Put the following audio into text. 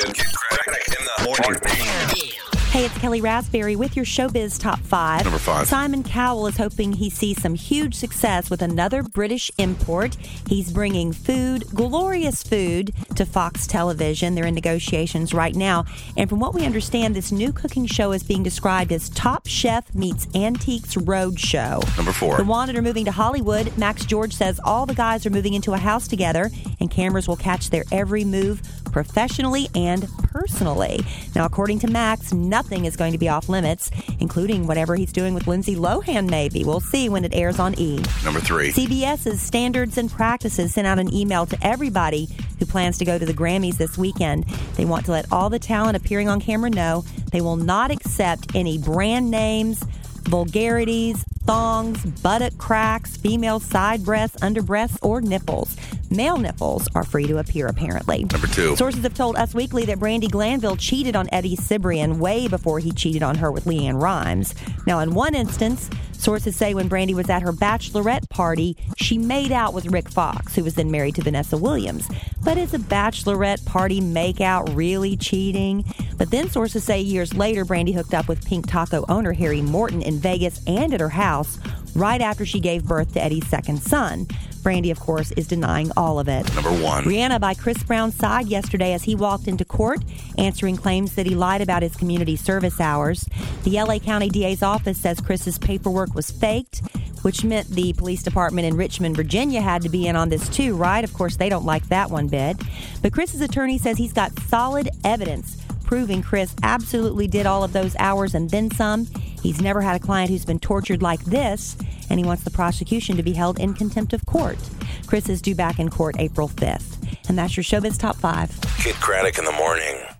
Kid Craddock in the morning. Hey, it's Kelly Raspberry with your Showbiz Top 5. Number 5. Simon Cowell is hoping he sees some huge success with another British import. He's bringing food, glorious food, to Fox Television. They're in negotiations right now. And from what we understand, this new cooking show is being described as Top Chef meets Antiques Roadshow. Number 4. The Wanted are moving to Hollywood. Max George says all the guys are moving into a house together, and cameras will catch their every move professionally and personally. Now, according to Max, nothing is going to be off limits, including whatever he's doing with Lindsay Lohan, maybe. We'll see when it airs on E! Number 3. CBS's Standards and Practices sent out an email to everybody who plans to go to the Grammys this weekend. They want to let all the talent appearing on camera know they will not accept any brand names, vulgarities, thongs, buttock cracks, female side breasts, under breasts, or nipples. Male nipples are free to appear, apparently. Number 2. Sources have told Us Weekly that Brandi Glanville cheated on Eddie Cibrian way before he cheated on her with Leanne Rimes. Now, in one instance, sources say when Brandi was at her bachelorette party, she made out with Rick Fox, who was then married to Vanessa Williams. But is a bachelorette party makeout really cheating? But then sources say years later, Brandi hooked up with Pink Taco owner Harry Morton in Vegas and at her house right after she gave birth to Eddie's second son. Brandi, of course, is denying all of it. Number 1. Rihanna by Chris Brown's side yesterday as he walked into court, answering claims that he lied about his community service hours. The L.A. County DA's office says Chris's paperwork was faked, which meant the police department in Richmond, Virginia had to be in on this too, right? Of course, they don't like that one bit. But Chris's attorney says he's got solid evidence proving Chris absolutely did all of those hours and then some. He's never had a client who's been tortured like this, and he wants the prosecution to be held in contempt of court. Chris is due back in court April 5th. And that's your Showbiz Top 5. Kid Craddock in the morning.